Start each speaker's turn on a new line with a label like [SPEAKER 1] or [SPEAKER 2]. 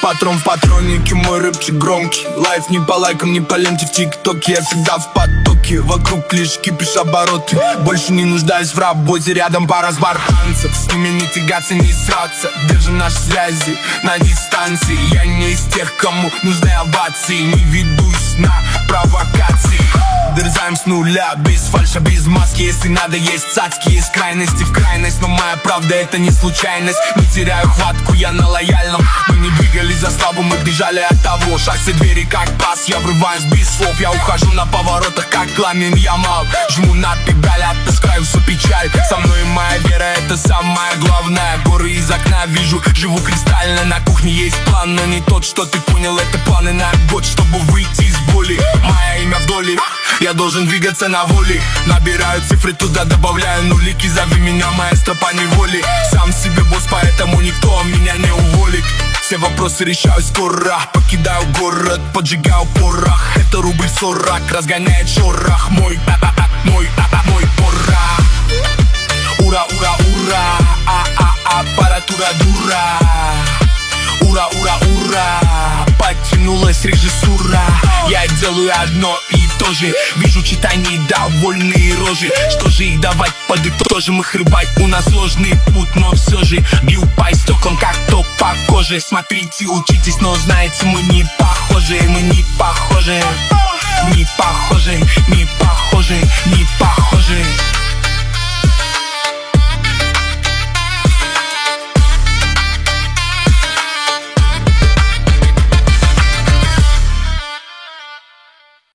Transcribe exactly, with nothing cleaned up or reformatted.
[SPEAKER 1] патрон в патроннике, мой рэпчик громкий. Лайф не по лайкам, не по ленте в тиктоке. Я всегда в потоке, вокруг лишь кипиш обороты. Больше не нуждаюсь в работе, рядом пара спартанцев. С ними не тягаться, не сраться. Держим наши связи на дистанции. Я не из тех, кому нужны овации. Не ведусь на провокации. Дерзаем с нуля, без фальша, без маски. Если надо, есть цацки, есть крайности в крайность. Но моя правда это не случайность. Не теряю хватку, я на лояльном. Мы не двигались за слабым, мы бежали от того. Шаг с двери как пас, я врываюсь без слов. Я ухожу на поворотах, как Ламин Ямал. Жму на педаль, отпускаю всю печаль. Со мной моя вера, это самое главное. Горы из окна вижу, живу кристально. На кухне есть план, но не тот, что ты понял. Это планы на год, чтобы выйти из боли. Мое имя в доле, я должен двигаться на воле. Набираю цифры, туда добавляю нулики. Зови меня маэстро по неволе. Сам себе босс, поэтому никто меня не уволит. Все вопросы решаю скоро. Покидаю город, поджигаю порох. Это рубль сорок, разгоняет шорох. Мой, мой, мой порох. Ура, ура, ура. А-а-а, аппаратура дура. Ура, ура, ура. Подтянулась режиссура. Я делаю одно и то же. Вижу читание, довольные рожи. Что же их давать, подытожим их рыбать. У нас сложный путь, но все же бью по стеклам, как то по коже. Смотрите, учитесь, но знаете, мы не похожи. Мы не похожи. Не похожи, не похожи, не похожи.